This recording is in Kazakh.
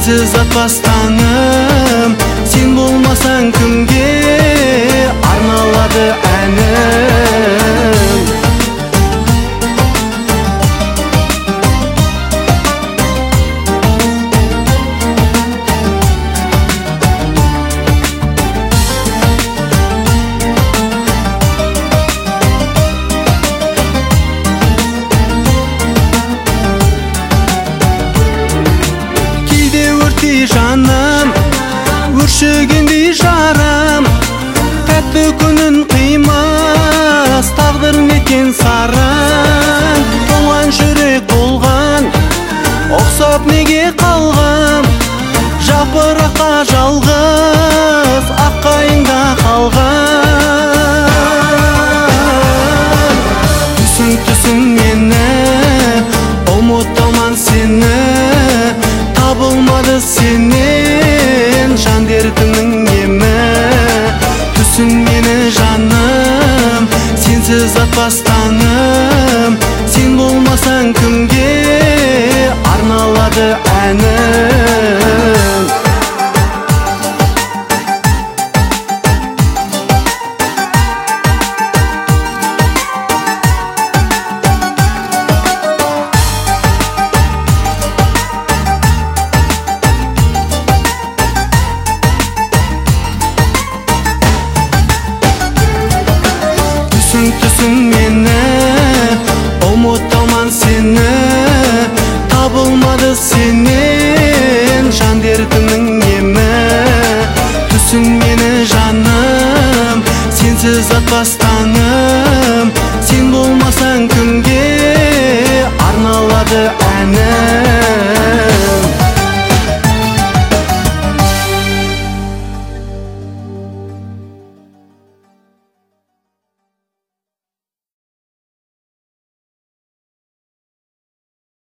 сенсіз атпас таңым, сен болмасаң кімге арналады әнім. Жаным, өршігендей жарым, тәтті күнін қимас, тағдыр неткен сарым. Туған жүрек болған, ұқсап неге қалғам, жапыраққа жалғыз, ақ қайыңда қалған. Түсін мені, ұмытаман сені, табылмады сенен жан дертімнің емі. Түсін мені жаным, сенсіз атпас таңым, сен болмасаң кімге арналады әнім. Түсін мені, ұмытаман сені, табылмады сенен жан дертімнің емі. Түсін мені жаным, сенсіз атпас таңым, сен болмасаң кімге арналады